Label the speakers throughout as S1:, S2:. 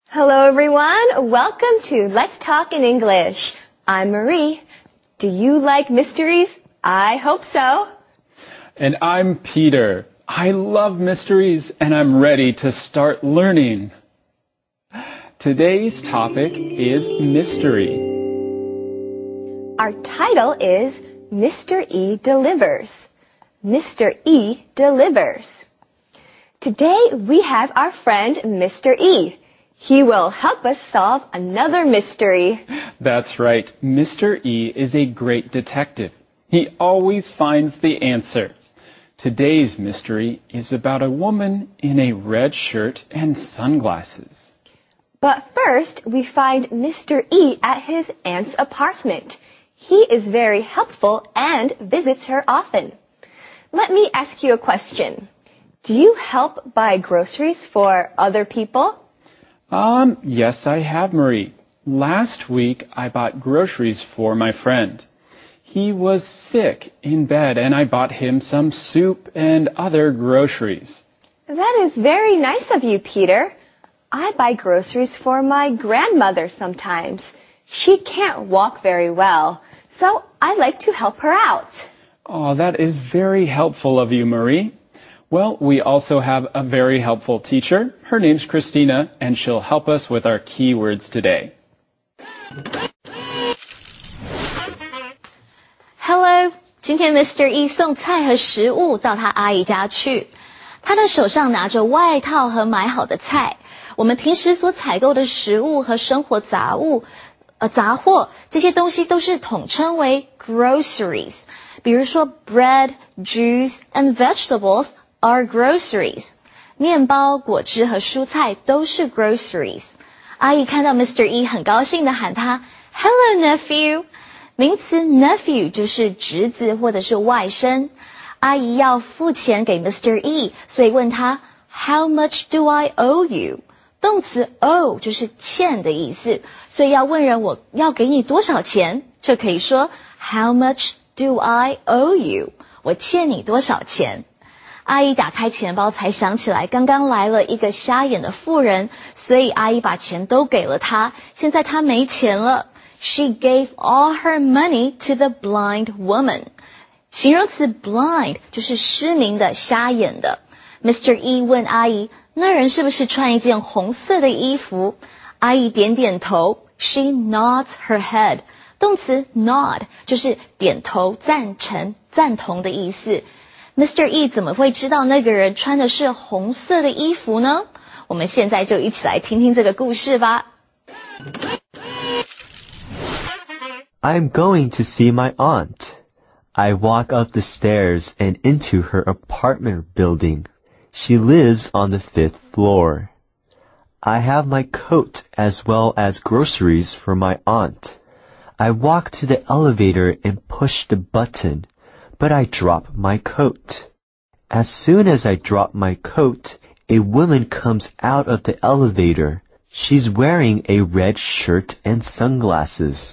S1: Hello everyone, welcome to Let's Talk in English. I'm Marie. Do you like mysteries? I hope so.
S2: And I'm Peter. I love mysteries and I'm ready to start learning. Today's topic is mystery.
S1: Our title is Mr. E Delivers. Mr. E delivers. Today we have our friend Mr. E. He will help us solve another mystery.
S2: That's right. Mr. E is a great detective. He always finds the answer. Today's mystery is about a woman in a red shirt and sunglasses.
S1: But first, we find Mr. E at his aunt's apartment. He is very helpful and visits her often. Let me ask you a question. Do you help buy groceries for other people?
S2: Yes, I have, Marie. Last week, I bought groceries for my friend. He was sick in bed, and I bought him some soup and other groceries.
S1: That is very nice of you, Peter. I buy groceries for my grandmother sometimes. She can't walk very well, so I like to help her out.
S2: Oh, that is very helpful of you, Marie. Well, we also have a very helpful teacher. Her name's Christina, and she'll help us with our key words today.
S3: Hello, 今天 Mr. E 送菜和食物到他阿姨家去。他的手上拿着外套和买好的菜。我们平时所采购的食物和生活杂货，这些东西都是统称为 groceries。比如说 bread, juice and vegetables are groceries. 面包、果汁和蔬菜都是 groceries. 阿姨看到 Mr. E 很高兴地喊他 Hello, nephew. 名词 nephew 就是侄子或者是外甥。阿姨要付钱给 Mr. E, 所以问他 How much do I owe you? 动词 owe 就是欠的意思，所以要问人我要给你多少钱，就可以说 How much do I owe you? 我欠你多少钱？阿姨打开钱包才想起来刚刚来了一个瞎眼的妇人，所以阿姨把钱都给了她，现在她没钱了。She gave all her money to the blind woman. 形容词 blind 就是失明的、瞎眼的。Mr. E 问阿姨，那人是不是穿一件红色的衣服？阿姨点点头。She nods her head. 动词 nod 就是点头、赞成、赞同的意思。Mr. E 怎么会知道那个人穿的是红色的衣服呢？我们现在就一起来听听这个故事吧。
S4: I'm going to see my aunt. I walk up the stairs and into her apartment building. She lives on the 5th floor. I have my coat as well as groceries for my aunt. I walk to the elevator and push the button, but I drop my coat. As soon as I drop my coat, a woman comes out of the elevator. She's wearing a red shirt and sunglasses.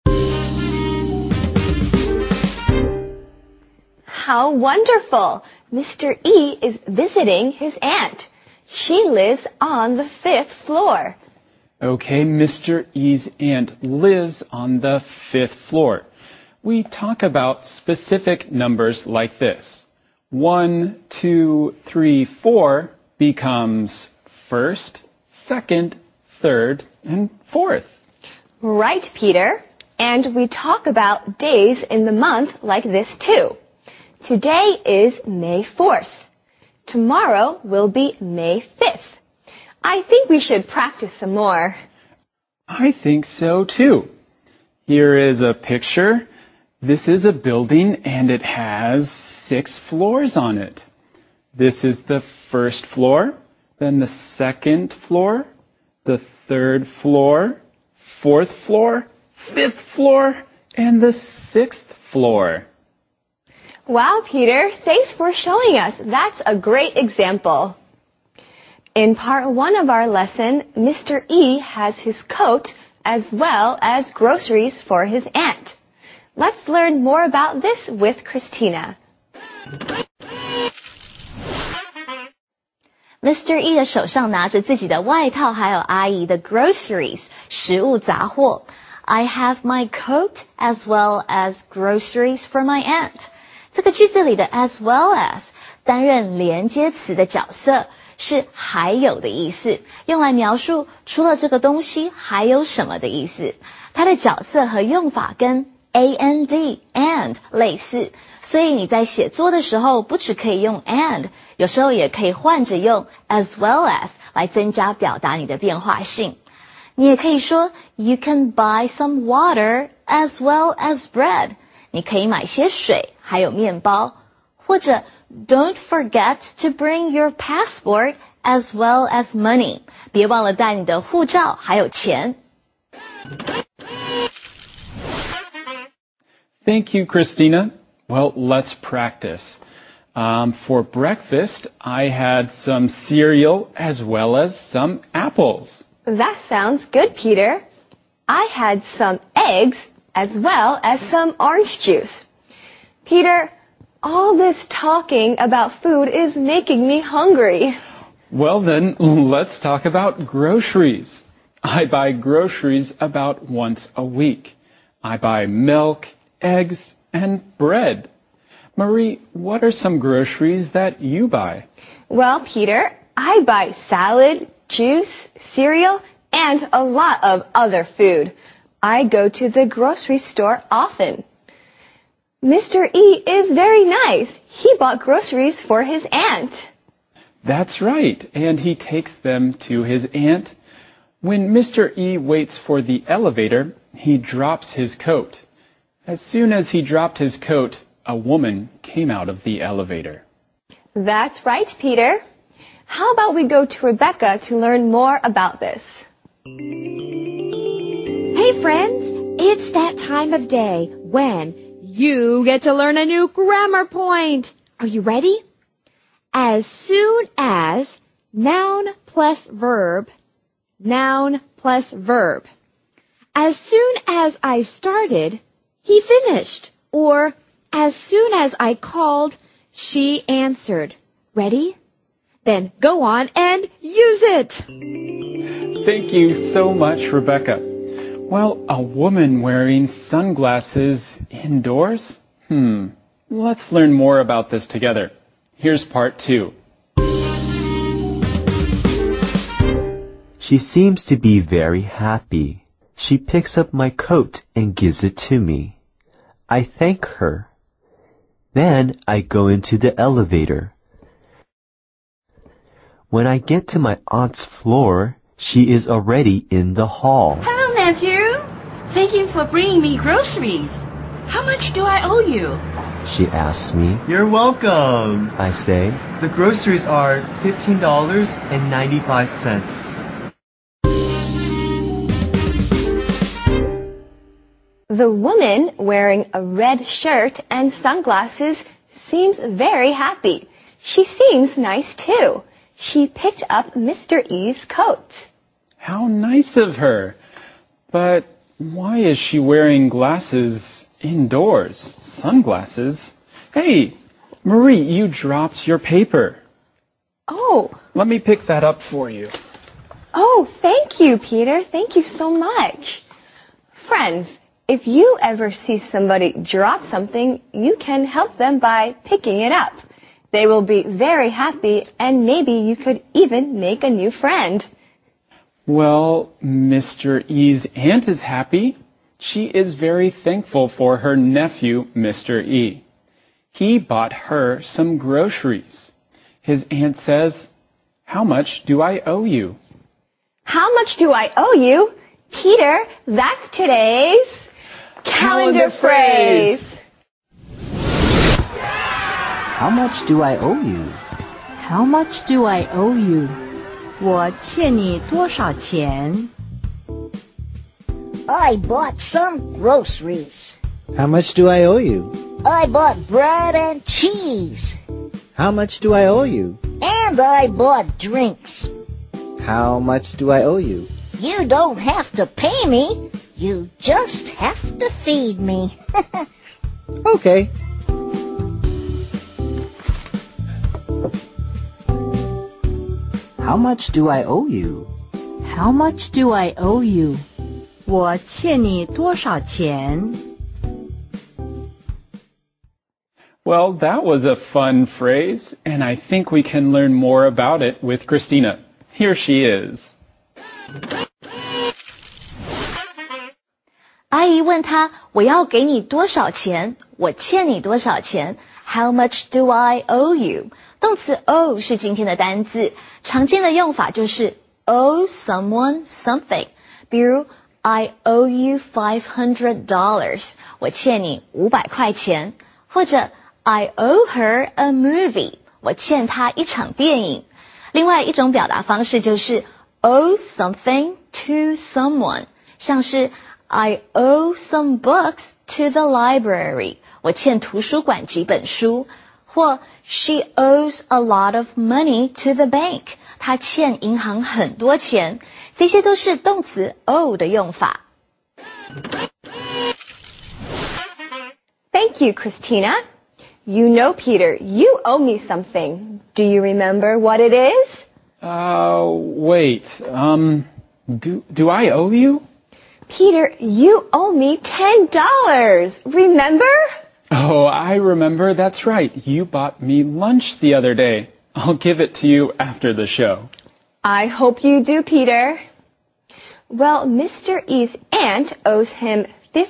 S1: How wonderful! Mr. E is visiting his aunt. She lives on the 5th floor.
S2: Okay, Mr. E's aunt lives on the 5th floor. We talk about specific numbers like this. 1, 2, 3, 4 becomes first, second, third, and fourth.
S1: Right, Peter. And we talk about days in the month like this too. Today is May 4th. Tomorrow will be May 5th. I think we should practice some more.
S2: I think so too. Here is a picture. This is a building and it has 6 floors on it. This is the first floor, then the second floor, the third floor, fourth floor, fifth floor, and the 6th floor.
S1: Wow, Peter, thanks for showing us. That's a great example. In part 1 of our lesson, Mr. E has his coat as well as groceries for his aunt. Let's learn more about this with Christina.
S3: Mr. E 的手上拿着自己的外套，还有阿姨的 groceries 食物杂货。I have my coat as well as groceries for my aunt. 这个句子里的 as well as 担任连接词的角色，是还有的意思，用来描述除了这个东西还有什么的意思。它的角色和用法跟 and 类似，所以你在写作的时候不只可以用 and， 有时候也可以换着用 as well as 来增加表达你的变化性。你也可以说 You can buy some water as well as bread. 你可以买些水还有面包，或者 Don't forget to bring your passport as well as money. 别忘了带你的护照还有钱。
S2: Thank you, Christina. Well, let's practice. For breakfast, I had some cereal as well as some apples.
S1: That sounds good, Peter. I had some eggs as well as some orange juice. Peter, all this talking about food is making me hungry.
S2: Well then, let's talk about groceries. I buy groceries about once a week. I buy milk, eggs, and bread. Marie, what are some groceries that you buy?
S1: Well, Peter, I buy salad, juice, cereal, and a lot of other food. I go to the grocery store often. Mr. E is very nice. He bought groceries for his aunt.
S2: That's right, and he takes them to his aunt. When Mr. E waits for the elevator, he drops his coat. As soon as he dropped his coat, a woman came out of the elevator.
S1: That's right, Peter. How about we go to Rebecca to learn more about this?
S5: Hey friends, it's that time of day when you get to learn a new grammar point. Are you ready? As soon as, noun plus verb, noun plus verb. As soon as I started, he finished. Or, as soon as I called, she answered. Ready? Then go on and use it.
S2: Thank you so much, Rebecca. Well, a woman wearing sunglasses indoors? Let's learn more about this together. Here's part 2.
S4: She seems to be very happy. She picks up my coat and gives it to me. I thank her. Then I go into the elevator. When I get to my aunt's floor, she is already in the hall.
S6: Hello, nephew. Thank you for bringing me groceries. How much do I owe you?
S4: She asks me.
S7: You're welcome.
S4: I say.
S7: The groceries are $15.95.
S1: The woman wearing a red shirt and sunglasses seems very happy. She seems nice too. She picked up Mr. E's coat.
S2: How nice of her. But why is she wearing glasses indoors? Sunglasses? Hey, Marie, you dropped your paper.
S1: Oh.
S2: Let me pick that up for you.
S1: Oh, thank you, Peter. Thank you so much. Friends, if you ever see somebody drop something, you can help them by picking it up. They will be very happy, and maybe you could even make a new friend.
S2: Well, Mr. E's aunt is happy. She is very thankful for her nephew, Mr. E. He bought her some groceries. His aunt says, "How much do I owe you?"
S1: How much do I owe you? Peter, that's today's calendar phrase.
S8: How much do I owe you?
S6: How much do I owe you? 我欠你多少钱
S9: I bought some groceries.
S8: How much do I owe you?
S9: I bought bread and cheese.
S8: How much do I owe you?
S9: And I bought drinks.
S8: How much do I owe you?
S9: You don't have to pay me. You just have to feed me.
S8: Okay. How much do I owe you?
S6: How much do I owe you? 我欠你多少钱?
S2: Well, that was a fun phrase, and I think we can learn more about it with Christina. Here she is.
S3: 阿姨问他，我要给你多少钱？我欠你多少钱？ How much do I owe you? 动词 owe 是今天的单字，常见的用法就是 owe someone something。比如 I owe you $500， 我欠你500块钱，或者 I owe her a movie， 我欠她一场电影。另外一种表达方式就是 owe something to someone， 像是 I owe some books to the library， 我欠图书馆几本书，或 She owes a lot of money to the bank， 她欠银行很多钱，这些都是动词 owe 的用法。
S1: Thank you, Christina. You know, Peter, you owe me something. Do you remember what it is?
S2: Wait. Do I owe you?
S1: Peter, you owe me $10. Remember?
S2: Oh, I remember. That's right. You bought me lunch the other day. I'll give it to you after the show.
S1: I hope you do, Peter. Well, Mr. E's aunt owes him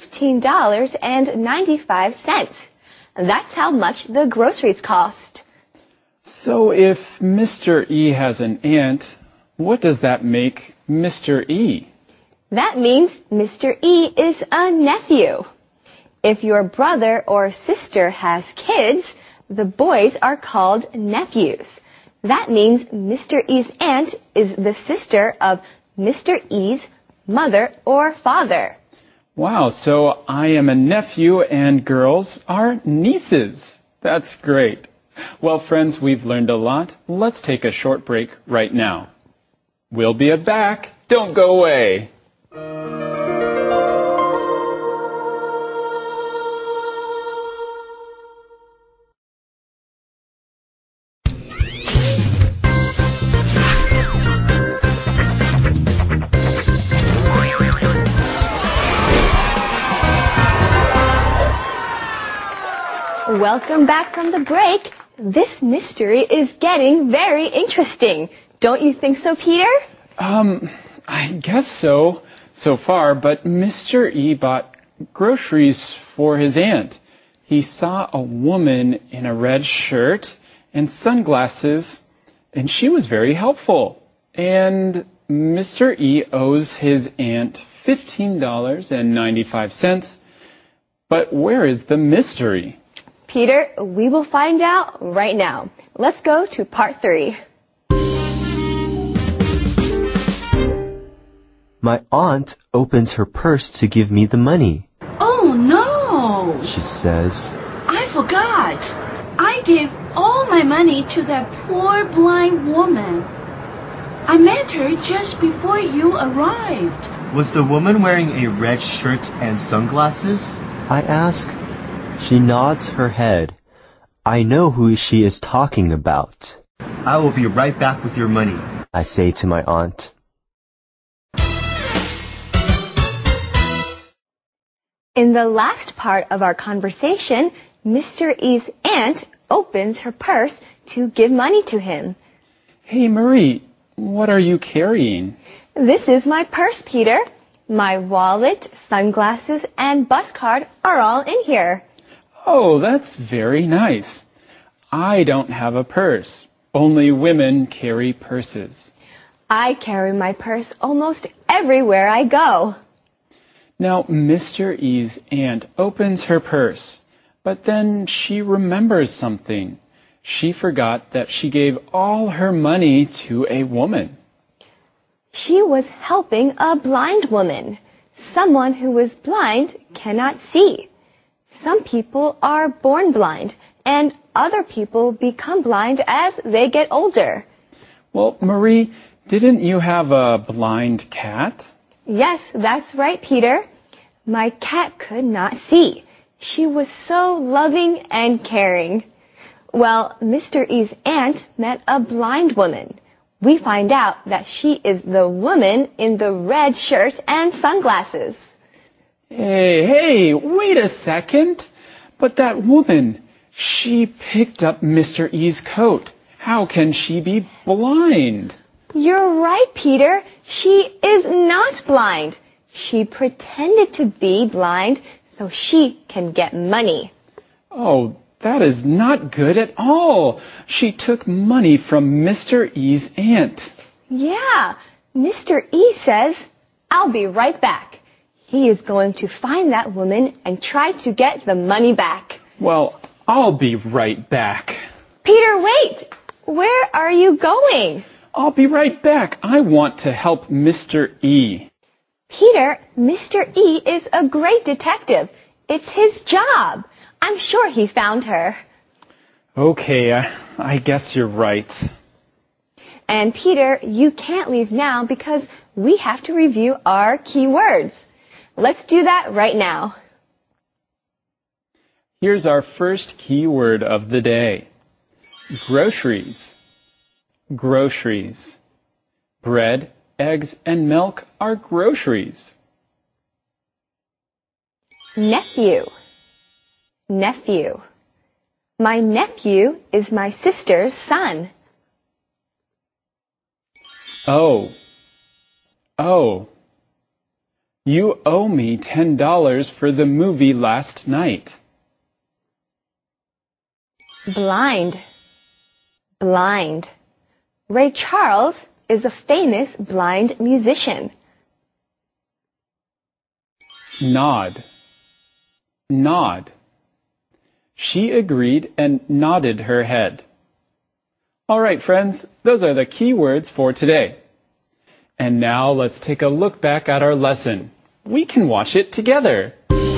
S1: $15.95. That's how much the groceries cost.
S2: So if Mr. E has an aunt, what does that make Mr. E?
S1: That means Mr. E is a nephew. If your brother or sister has kids, the boys are called nephews. That means Mr. E's aunt is the sister of Mr. E's mother or father.
S2: Wow, so I am a nephew and girls are nieces. That's great. Well, friends, we've learned a lot. Let's take a short break right now. We'll be back. Don't go away.
S1: Welcome back from the break. This mystery is getting very interesting. Don't you think so, Peter?
S2: I guess so far, but Mr. E bought groceries for his aunt. He saw a woman in a red shirt and sunglasses, and she was very helpful. And Mr. E owes his aunt $15.95. But where is the mystery?
S1: Peter, we will find out right now. Let's go to part 3.
S4: My aunt opens her purse to give me the money.
S6: Oh no!
S4: She says,
S6: I forgot. I gave all my money to that poor blind woman. I met her just before you arrived.
S7: Was the woman wearing a red shirt and sunglasses?
S4: I ask. She nods her head. I know who she is talking about.
S7: I will be right back with your money,
S4: I say to my aunt.
S1: In the last part of our conversation, Mr. E's aunt opens her purse to give money to him.
S2: Hey, Marie, what are you carrying?
S1: This is my purse, Peter. My wallet, sunglasses, and bus card are all in here.
S2: Oh, that's very nice. I don't have a purse. Only women carry purses.
S1: I carry my purse almost everywhere I go.
S2: Now, Mr. E's aunt opens her purse, but then she remembers something. She forgot that she gave all her money to a woman.
S1: She was helping a blind woman. Someone who is blind cannot see. Some people are born blind, and other people become blind as they get older.
S2: Well, Marie, didn't you have a blind cat?
S1: Yes, that's right, Peter. My cat could not see. She was so loving and caring. Well, Mr. E's aunt met a blind woman. we find out that she is the woman in the red shirt and sunglasses.
S2: Hey, wait a second. But that woman, she picked up Mr. E's coat. How can she be blind?
S1: You're right, Peter. She is not blind. She pretended to be blind so she can get money.
S2: Oh, that is not good at all. She took money from Mr. E's aunt.
S1: Yeah, Mr. E says, "I'll be right back." He is going to find that woman and try to get the money back.
S2: Well, I'll be right back.
S1: Peter, wait! Where are you going?
S2: I'll be right back. I want to help Mr. E.
S1: Peter, Mr. E is a great detective. It's his job. I'm sure he found her.
S2: Okay, I guess you're right.
S1: And Peter, you can't leave now because we have to review our key words. Let's do that right now.
S2: Here's our first key word of the day. Groceries. Groceries. Bread, eggs, and milk are groceries.
S1: Nephew. Nephew. My nephew is my sister's son.
S2: Oh. You owe me $10 for the movie last night.
S1: Blind. Blind. Ray Charles is a famous blind musician.
S2: Nod. Nod. She agreed and nodded her head. All right, friends, those are the key words for today. And now let's take a look back at our lesson. We can watch it together.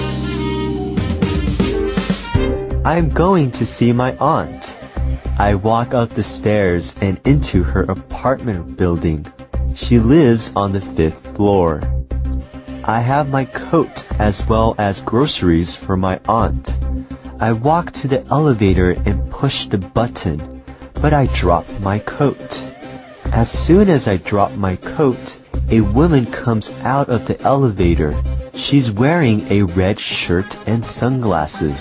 S4: I'm going to see my aunt. I walk up the stairs and into her apartment building. She lives on the 5th floor. I have my coat as well as groceries for my aunt. I walk to the elevator and push the button, but I drop my coat. As soon as I drop my coat, a woman comes out of the elevator. She's wearing a red shirt and sunglasses.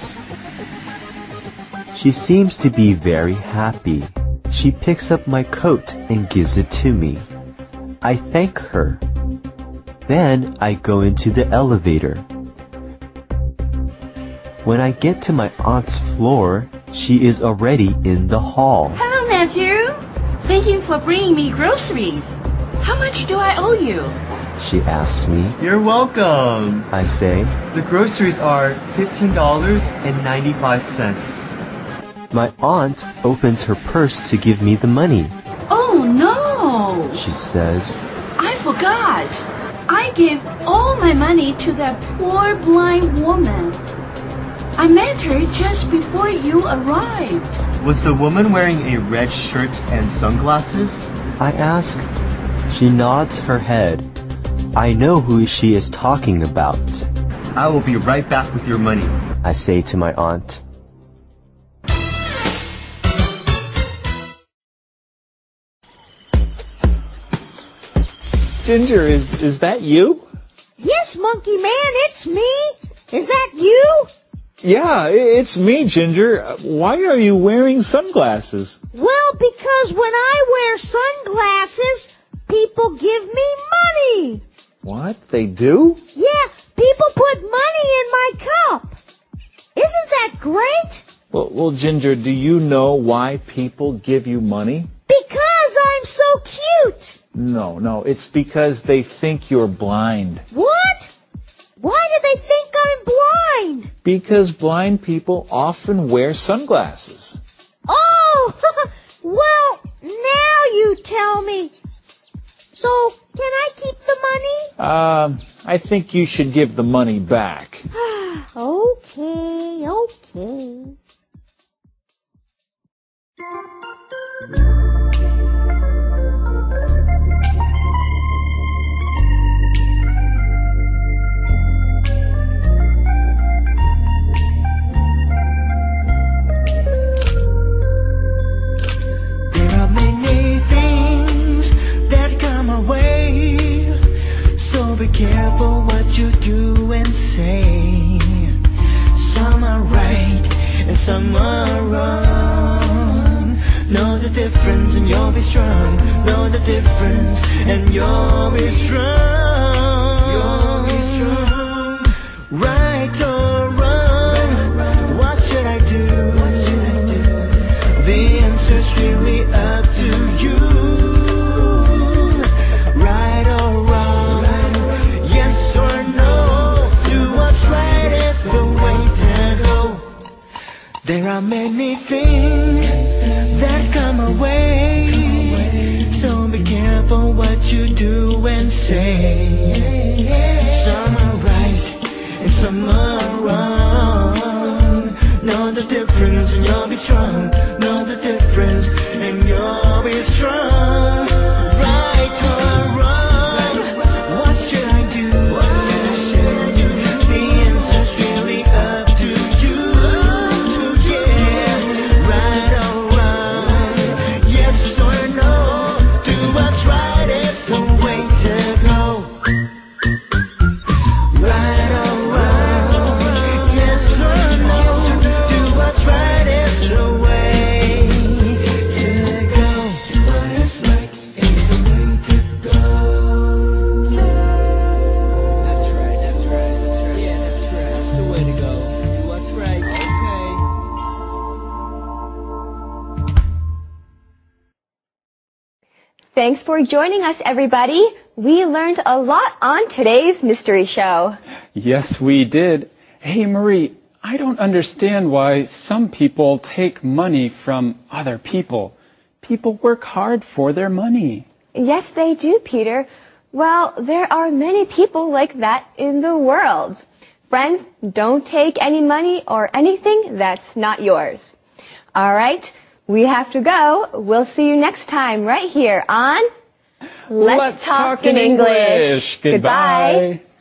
S4: She seems to be very happy. She picks up my coat and gives it to me. I thank her. Then I go into the elevator. When I get to my aunt's floor, she is already in the hall.
S6: Hello, nephew. Thank you for bringing me groceries. How much do I owe you?
S4: She asks me.
S7: You're welcome.
S4: I say.
S7: The groceries are $15.95.
S4: My aunt opens her purse to give me the money.
S6: Oh, no.
S4: She says.
S6: I forgot. I gave all my money to that poor blind woman. I met her just before you arrived.
S7: Was the woman wearing a red shirt and sunglasses?
S4: I ask. She nods her head. I know who she is talking about.
S7: I will be right back with your money,
S4: I say to my aunt.
S10: Ginger, is that you?
S9: Yes, Monkey Man, it's me. Is that you?
S10: Yeah, it's me, Ginger. Why are you wearing sunglasses?
S9: Well, because when I wear sunglasses, people give me money.
S10: What? They do?
S9: Yeah, people put money in my cup. Isn't that great?
S10: Well, Ginger, do you know why people give you money?
S9: Because I'm so cute.
S10: No, it's because they think you're blind.
S9: What? Why do they think I'm blind?
S10: Because blind people often wear sunglasses.
S9: Oh, well, now you tell me. So, can I keep the money?
S10: I think you should give the money back.
S9: Okay.
S11: There are many things careful what you do and say. Some are right and some are wrong. Know the difference and you'll be strong. Know the difference and you'll be strong. You'll be strong. Right or wrong, what should I do? The answer's really up to you. Right or wrong, yes or no. Do what's right is the way to go. There are many things that come away, so be careful what you do and say. Some are right and some are wrong. Know the difference and you'll be strong. Know the difference and you'll be strong. Right or wrong, what should I do? The answer's really up to you. Yeah, right or wrong, yes or no. Do what's right is the way to go. Right or wrong, yes or no. Do what's right is the way to go. What is right is the way to go. That's right, that's right, that's right. Yeah, that's right. That's the way to go. Do what's right. Okay.
S1: Thanks for joining us, everybody. We learned a lot on today's mystery show.
S2: Yes, we did. Hey, Marie, I don't understand why some people take money from other people. People work hard for their money.
S1: Yes, they do, Peter. Well, there are many people like that in the world. Friends, don't take any money or anything that's not yours. All right, we have to go. We'll see you next time right here on Let's Talk in English.
S2: Goodbye.